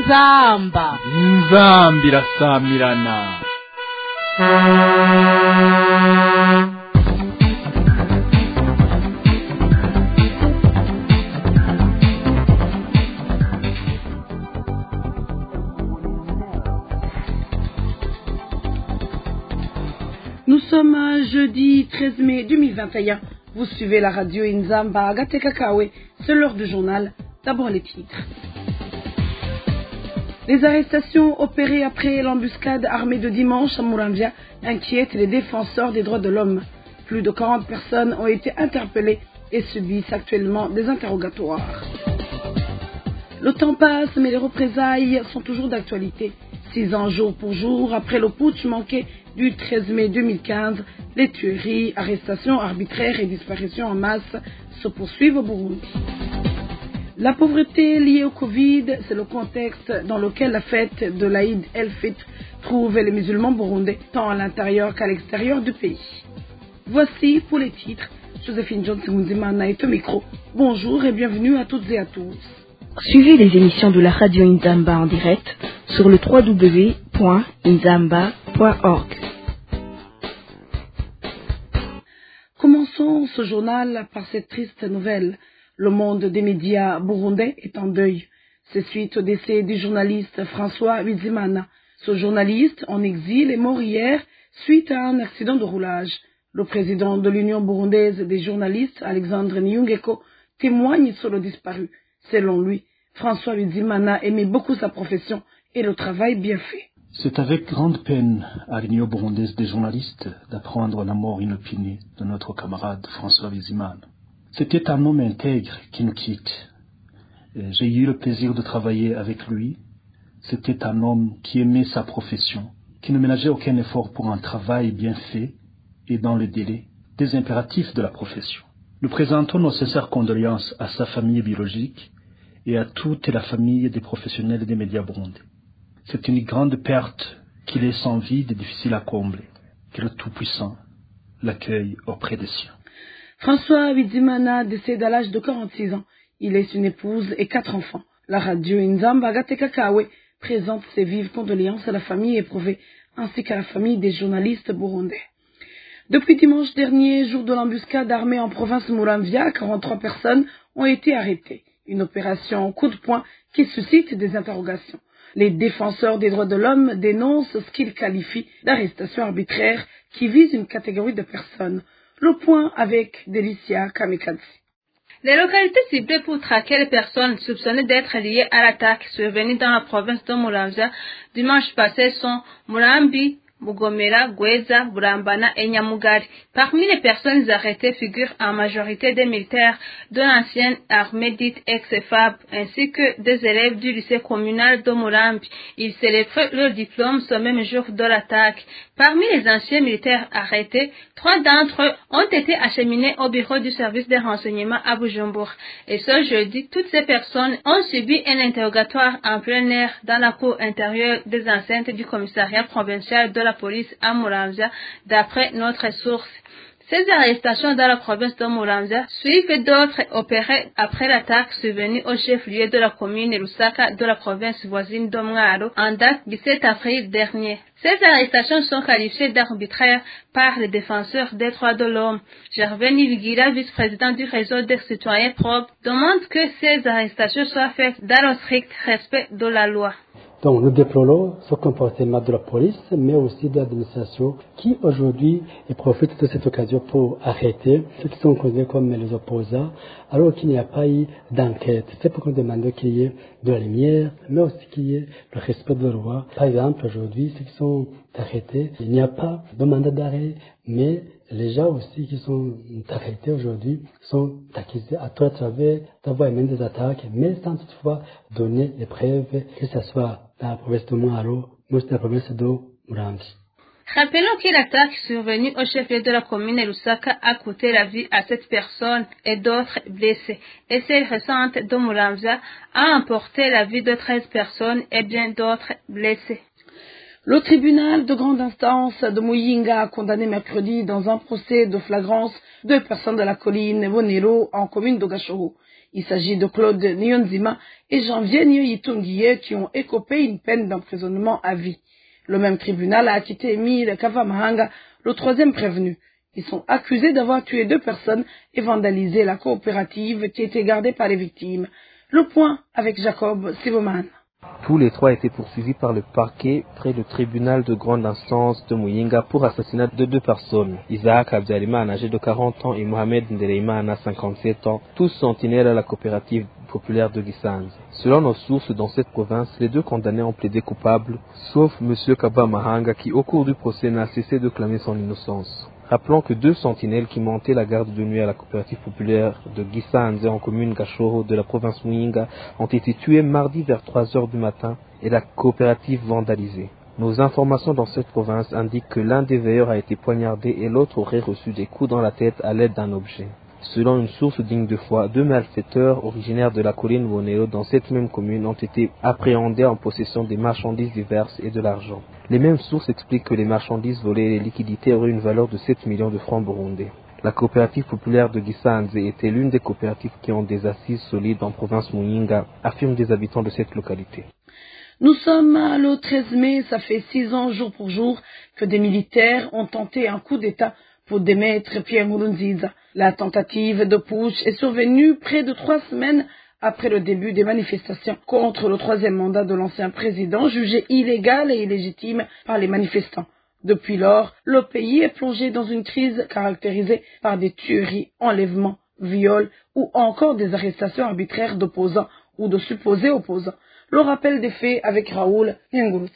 inzamba irasamirana. Nous sommes jeudi 13 mai 2021. Vous suivez la radio Inzamba Gatekakawe, c'est l'heure du journal. D'abord les titres. Les arrestations opérées après l'embuscade armée de dimanche à Muramvya inquiètent les défenseurs des droits de l'homme. Plus de 40 personnes ont été interpellées et subissent actuellement des interrogatoires. Le temps passe, mais les représailles sont toujours d'actualité. 6 ans jour pour jour après le putsch manqué du 13 mai 2015, les tueries, arrestations arbitraires et disparitions en masse se poursuivent au Burundi. La pauvreté liée au Covid, c'est le contexte dans lequel la fête de l'Aïd el-Fitr trouve les musulmans burundais, tant à l'intérieur qu'à l'extérieur du pays. Voici pour les titres. Joséphine Johnson-Munzimana est au micro. Bonjour et bienvenue à toutes et à tous. Suivez les émissions de la radio Inzamba en direct sur le www.inzamba.org. Commençons ce journal par cette triste nouvelle. Le monde des médias burundais est en deuil. C'est suite au décès du journaliste François Bizimana. Ce journaliste en exil est mort hier suite à un accident de roulage. Le président de l'Union burundaise des journalistes, Alexandre Nyungeko, témoigne sur le disparu. Selon lui, François Bizimana aimait beaucoup sa profession et le travail bien fait. C'est avec grande peine à l'Union burundaise des journalistes d'apprendre la mort inopinée de notre camarade François Bizimana. C'était un homme intègre qui nous quitte. J'ai eu le plaisir de travailler avec lui. C'était un homme qui aimait sa profession, qui ne ménageait aucun effort pour un travail bien fait et dans le délai des impératifs de la profession. Nous présentons nos sincères condoléances à sa famille biologique et à toute la famille des professionnels des médias burundais. C'est une grande perte qui laisse en vide et difficile à combler. Que le Tout-Puissant l'accueille auprès des siens. François Bizimana décède à l'âge de 46 ans. Il laisse une épouse et 4 enfants. La radio Inzamba Gatekakawe présente ses vives condoléances à la famille éprouvée ainsi qu'à la famille des journalistes burundais. Depuis dimanche dernier, jour de l'embuscade armée en province Muramvya, 43 personnes ont été arrêtées. Une opération coup de poing qui suscite des interrogations. Les défenseurs des droits de l'homme dénoncent ce qu'ils qualifient d'arrestation arbitraire qui vise une catégorie de personnes. Le point avec Delicia Kamikaze. Les localités ciblées pour traquer les personnes soupçonnées d'être liées à l'attaque survenue dans la province de Muramvya dimanche passé sont Murambi, Mugomera, Gweza, Burambana et Nyamugari. Parmi les personnes arrêtées figurent en majorité des militaires de l'ancienne armée dite ex-FAB, ainsi que des élèves du lycée communal de Murambi. Ils célébraient leur diplôme ce même jour de l'attaque. Parmi les anciens militaires arrêtés, 3 d'entre eux ont été acheminés au bureau du service des renseignements à Bujumbura. Et ce jeudi, toutes ces personnes ont subi un interrogatoire en plein air dans la cour intérieure des enceintes du commissariat provincial de la police à Muramvya, d'après notre source. Ces arrestations dans la province de Muramvya suivent d'autres opérées après l'attaque survenue au chef-lieu de la commune Lusaka de la province voisine de Mwaro en date du 7 avril dernier. Ces arrestations sont qualifiées d'arbitraires par les défenseurs des droits de l'homme. Gervais Nivigira, vice-président du réseau des citoyens propres, demande que ces arrestations soient faites dans le strict respect de la loi. Donc nous déplorons ce comportement de la police, mais aussi de l'administration qui aujourd'hui profite de cette occasion pour arrêter ceux qui sont considérés comme les opposants, alors qu'il n'y a pas eu d'enquête. C'est pourquoi nous demandons qu'il y ait de la lumière, mais aussi qu'il y ait le respect de la loi. Par exemple, aujourd'hui, ceux qui sont arrêtés, il n'y a pas de mandat d'arrêt, mais les gens aussi qui sont arrêtés aujourd'hui sont accusés à travers d'avoir mené des attaques, mais sans toutefois donner les preuves, que ce soit dans la province de Mwaro, ou dans la province de Muramvya. Rappelons que l'attaque survenue au chef-lieu de la commune Lusaka a coûté la vie à 7 personnes et d'autres blessés. Et celle récente de Muramvya a emporté la vie de 13 personnes et bien d'autres blessés. Le tribunal de grande instance de Muyinga a condamné mercredi dans un procès de flagrance 2 personnes de la colline Bonero en commune de Gachoro. Il s'agit de Claude Nyonzima et Janvier Nyoyitungiye qui ont écopé une peine d'emprisonnement à vie. Le même tribunal a acquitté Emile Kavamahanga, le 3e prévenu. Ils sont accusés d'avoir tué 2 personnes et vandalisé la coopérative qui était gardée par les victimes. Le point avec Jacob Sivoman. Tous les 3 étaient poursuivis par le parquet près du tribunal de grande instance de Muyinga pour assassinat de 2 personnes. Isaac Abdialimana, âgé de 40 ans, et Mohamed Ndereimana, 57 ans, tous sentinelles à la coopérative populaire de Gisanze. Selon nos sources dans cette province, les 2 condamnés ont plaidé coupables, sauf M. Kaba Mahanga qui, au cours du procès, n'a cessé de clamer son innocence. Rappelons que 2 sentinelles qui montaient la garde de nuit à la coopérative populaire de Gisanze en commune Gachoro de la province Muyinga ont été tuées mardi vers 3 heures du matin et la coopérative vandalisée. Nos informations dans cette province indiquent que l'un des veilleurs a été poignardé et l'autre aurait reçu des coups dans la tête à l'aide d'un objet. Selon une source digne de foi, 2 malfaiteurs originaires de la colline Bonero dans cette même commune ont été appréhendés en possession des marchandises diverses et de l'argent. Les mêmes sources expliquent que les marchandises volées et les liquidités auraient une valeur de 7 millions de francs burundais. La coopérative populaire de Gisanze était l'une des coopératives qui ont des assises solides en province Muyinga, affirment des habitants de cette localité. Nous sommes le 13 mai, ça fait 6 ans jour pour jour que des militaires ont tenté un coup d'État pour démettre Pierre Nkurunziza. La tentative de putsch est survenue près de 3 semaines après le début des manifestations contre le 3e mandat de l'ancien président, jugé illégal et illégitime par les manifestants. Depuis lors, le pays est plongé dans une crise caractérisée par des tueries, enlèvements, viols ou encore des arrestations arbitraires d'opposants ou de supposés opposants. Le rappel des faits avec Raoul Yengourutz.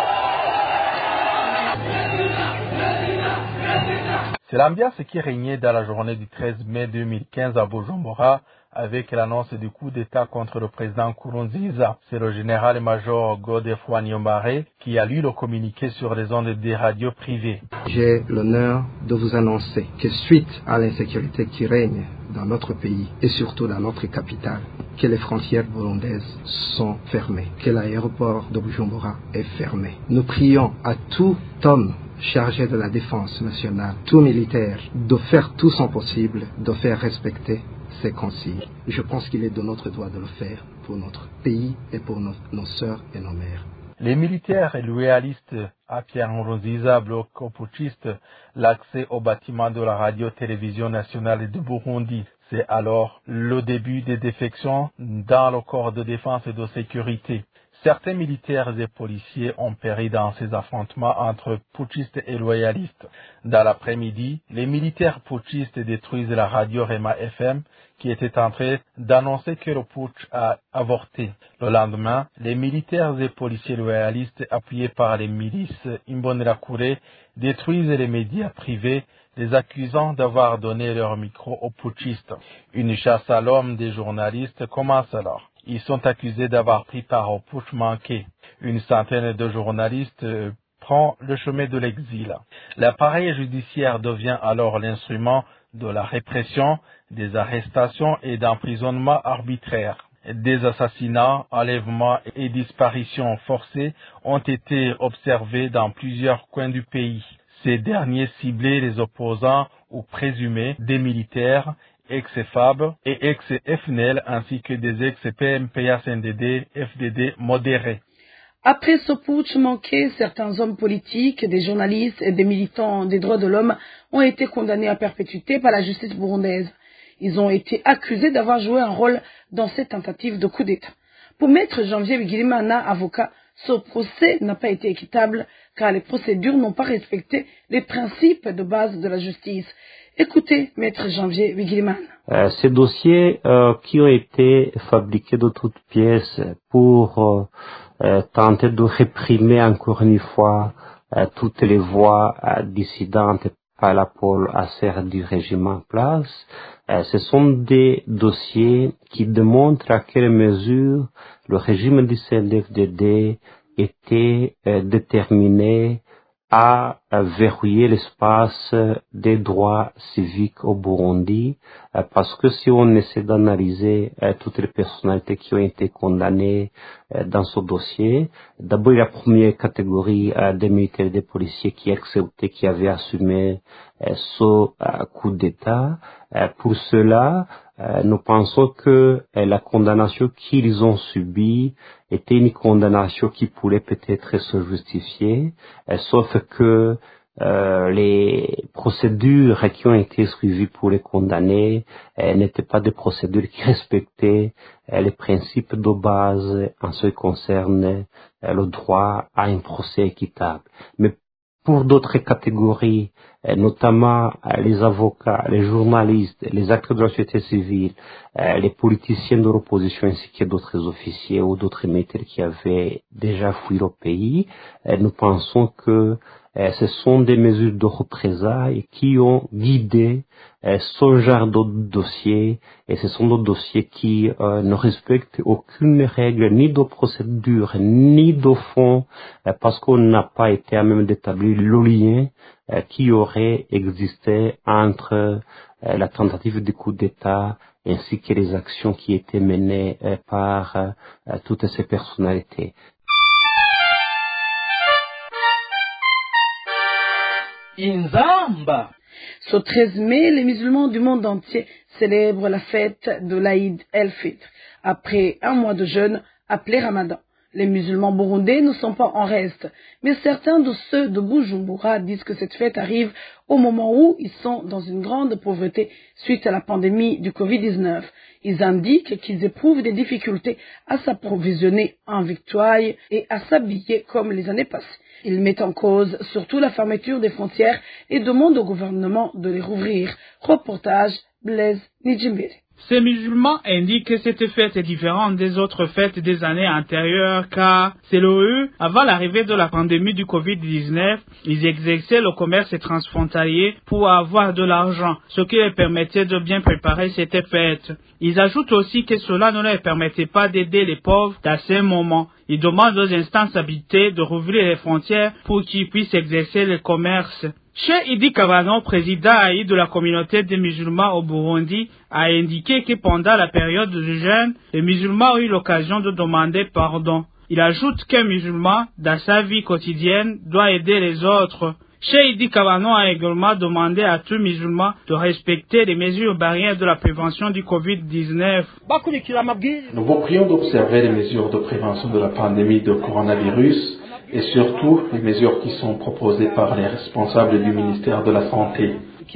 C'est l'ambiance qui régnait dans la journée du 13 mai 2015 à Bujumbura avec l'annonce du coup d'État contre le président Nkurunziza. C'est le général-major Godefroid Niyombare qui a lu le communiqué sur les ondes des radios privées. J'ai l'honneur de vous annoncer que suite à l'insécurité qui règne dans notre pays et surtout dans notre capitale, que les frontières burundaises sont fermées, que l'aéroport de Bujumbura est fermé. Nous prions à tout homme chargé de la défense nationale, tout militaire, de faire tout son possible, de faire respecter ces consignes. Je pense qu'il est de notre droit de le faire pour notre pays et pour nos sœurs et nos mères. Les militaires et loyalistes à Pierre Nkurunziza bloquent aux putschistes l'accès au bâtiment de la radio-télévision nationale de Burundi. C'est alors le début des défections dans le corps de défense et de sécurité. Certains militaires et policiers ont péri dans ces affrontements entre putschistes et loyalistes. Dans l'après-midi, les militaires putschistes détruisent la radio Rema FM qui était en train d'annoncer que le putsch a avorté. Le lendemain, les militaires et policiers loyalistes appuyés par les milices Imbonerakure détruisent les médias privés, les accusant d'avoir donné leur micro aux putschistes. Une chasse à l'homme des journalistes commence alors. Ils sont accusés d'avoir pris part au putsch manqué. Une centaine de journalistes prend le chemin de l'exil. L'appareil judiciaire devient alors l'instrument de la répression, des arrestations et d'emprisonnements arbitraires. Des assassinats, enlèvements et disparitions forcées ont été observés dans plusieurs coins du pays. Ces derniers ciblaient les opposants ou présumés des militaires, ex-FAB et ex-FNL ainsi que des ex-PMPA-CNDD, FDD modérés. Après ce putsch manqué, certains hommes politiques, des journalistes et des militants des droits de l'homme ont été condamnés à perpétuité par la justice burundaise. Ils ont été accusés d'avoir joué un rôle dans cette tentative de coup d'État. Pour maître Janvier Bigirimana, avocat, ce procès n'a pas été équitable car les procédures n'ont pas respecté les principes de base de la justice. Écoutez, maître Janvier Bigirimana. Ces dossiers qui ont été fabriqués de toutes pièces pour tenter de réprimer encore une fois toutes les voix dissidentes par rapport à celles du régime en place, ce sont des dossiers qui démontrent à quelle mesure le régime du CNDD-FDD était déterminé à verrouiller l'espace des droits civiques au Burundi, parce que si on essaie d'analyser toutes les personnalités qui ont été condamnées dans ce dossier, d'abord la première catégorie des militaires et des policiers qui acceptaient, qui avaient assumé ce coup d'État. Pour cela, nous pensons que la condamnation qu'ils ont subie était une condamnation qui pourrait peut-être se justifier, sauf que les procédures qui ont été suivies pour les condamner n'étaient pas des procédures qui respectaient les principes de base en ce qui concerne le droit à un procès équitable. Mais pour d'autres catégories, notamment les avocats, les journalistes, les acteurs de la société civile, les politiciens de l'opposition ainsi que d'autres officiers ou d'autres militaires qui avaient déjà fui le pays, nous pensons que ce sont des mesures de représailles qui ont guidé ce genre de dossiers, et ce sont des dossiers qui ne respectent aucune règle ni de procédure ni de fond, parce qu'on n'a pas été à même d'établir le lien qui aurait existé entre la tentative de coup d'État ainsi que les actions qui étaient menées par toutes ces personnalités. Inzamba. Ce 13 mai, les musulmans du monde entier célèbrent la fête de l'Aïd el-Fitr, après un mois de jeûne appelé Ramadan. Les musulmans burundais ne sont pas en reste, mais certains de ceux de Bujumbura disent que cette fête arrive au moment où ils sont dans une grande pauvreté suite à la pandémie du Covid-19. Ils indiquent qu'ils éprouvent des difficultés à s'approvisionner en victuailles et à s'habiller comme les années passées. Ils mettent en cause surtout la fermeture des frontières et demandent au gouvernement de les rouvrir. Reportage Blaise Nidjimbere. Ces musulmans indiquent que cette fête est différente des autres fêtes des années antérieures car, selon eux, avant l'arrivée de la pandémie du Covid-19, ils exerçaient le commerce transfrontalier pour avoir de l'argent, ce qui leur permettait de bien préparer cette fête. Ils ajoutent aussi que cela ne leur permettait pas d'aider les pauvres dans ces moments. Ils demandent aux instances habilitées de rouvrir les frontières pour qu'ils puissent exercer le commerce. Cheikh Idi Kabano, président de la communauté des musulmans au Burundi, a indiqué que pendant la période de jeûne, les musulmans ont eu l'occasion de demander pardon. Il ajoute qu'un musulman, dans sa vie quotidienne, doit aider les autres. Cheikh Idi Kabano a également demandé à tout musulman de respecter les mesures barrières de la prévention du Covid-19. Nous vous prions d'observer les mesures de prévention de la pandémie de coronavirus et surtout les mesures qui sont proposées par les responsables du ministère de la Santé.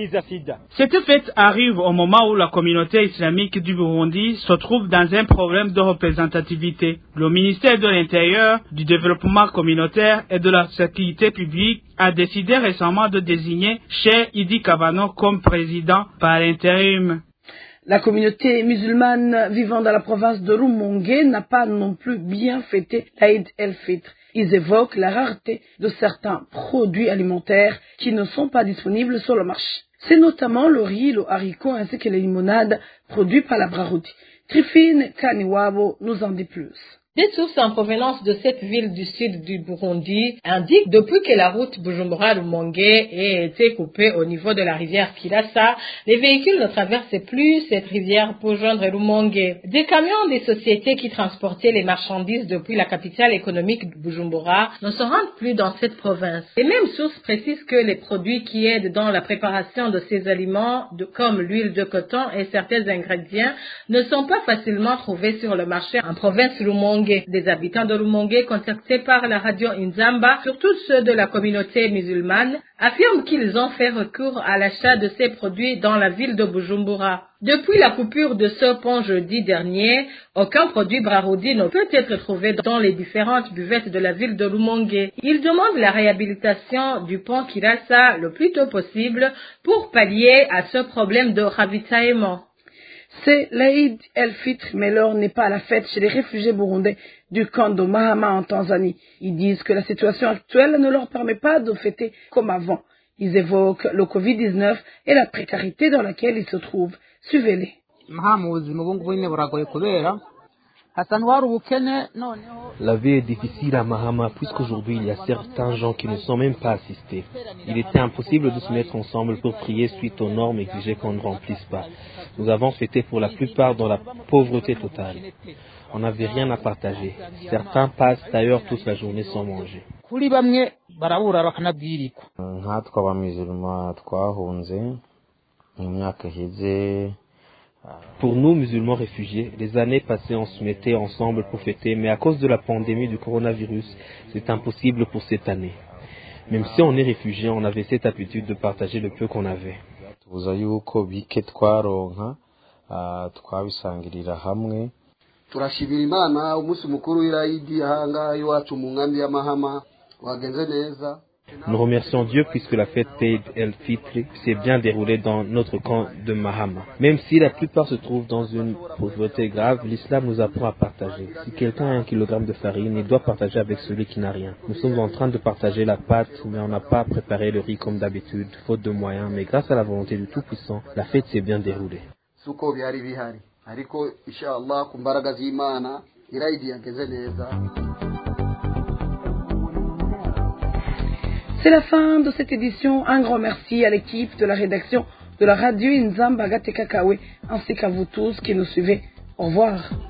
Cette fête arrive au moment où la communauté islamique du Burundi se trouve dans un problème de représentativité. Le ministère de l'Intérieur, du Développement communautaire et de la Sécurité publique a décidé récemment de désigner Cheikh Idi Kabano comme président par intérim. La communauté musulmane vivant dans la province de Rumongue n'a pas non plus bien fêté l'Aïd el-Fitr. Ils évoquent la rareté de certains produits alimentaires qui ne sont pas disponibles sur le marché. C'est notamment le riz, le haricot ainsi que les limonades produits par la Brarudi. Trifine Kaniwabo nous en dit plus. Des sources en provenance de cette ville du sud du Burundi indiquent depuis que la route Bujumbura-Rumongue ait été coupée au niveau de la rivière Kilasa, les véhicules ne traversent plus cette rivière pour joindre Rumongue. Des camions des sociétés qui transportaient les marchandises depuis la capitale économique de Bujumbura ne se rendent plus dans cette province. Les mêmes sources précisent que les produits qui aident dans la préparation de ces aliments, comme l'huile de coton et certains ingrédients, ne sont pas facilement trouvés sur le marché en province Rumongue. Des habitants de Rumongue contactés par la radio Inzamba, surtout ceux de la communauté musulmane, affirment qu'ils ont fait recours à l'achat de ces produits dans la ville de Bujumbura. Depuis la coupure de ce pont jeudi dernier, aucun produit Brarudi ne peut être trouvé dans les différentes buvettes de la ville de Rumongue. Ils demandent la réhabilitation du pont Kilasa le plus tôt possible pour pallier à ce problème de ravitaillement. C'est l'Aïd el-Fitr, mais l'heure n'est pas à la fête chez les réfugiés burundais du camp de Mahama en Tanzanie. Ils disent que la situation actuelle ne leur permet pas de fêter comme avant. Ils évoquent le Covid-19 et la précarité dans laquelle ils se trouvent. Suivez-les. La vie est difficile à Mahama puisqu'aujourd'hui il y a certains gens qui ne sont même pas assistés. Il était impossible de se mettre ensemble pour prier suite aux normes exigées qu'on ne remplisse pas. Nous avons fêté pour la plupart dans la pauvreté totale. On n'avait rien à partager. Certains passent d'ailleurs toute la journée sans manger. Pour nous, musulmans réfugiés, les années passées, on se mettait ensemble pour fêter, mais à cause de la pandémie du coronavirus, c'est impossible pour cette année. Même si on est réfugié, on avait cette habitude de partager le peu qu'on avait. turashimira Imana umunsi mukuru w'Irayidi ahangaha iwacu mu nkambi ya Mahama wagenze neza. Nous remercions Dieu puisque la fête d'Eid el-Fitr s'est bien déroulée dans notre camp de Mahama. Même si la plupart se trouvent dans une pauvreté grave, l'islam nous apprend à partager. Si quelqu'un a 1 kilogramme de farine, il doit partager avec celui qui n'a rien. Nous sommes en train de partager la pâte, mais on n'a pas préparé le riz comme d'habitude, faute de moyens. Mais grâce à la volonté du Tout-Puissant, la fête s'est bien déroulée. Suko byari bihari. Ariko inshallah ku mbaraga z'Imana Irayidi yagenze neza. C'est la fin de cette édition. Un grand merci à l'équipe de la rédaction de la radio Inzamba Gate Kakawe, ainsi qu'à vous tous qui nous suivez. Au revoir.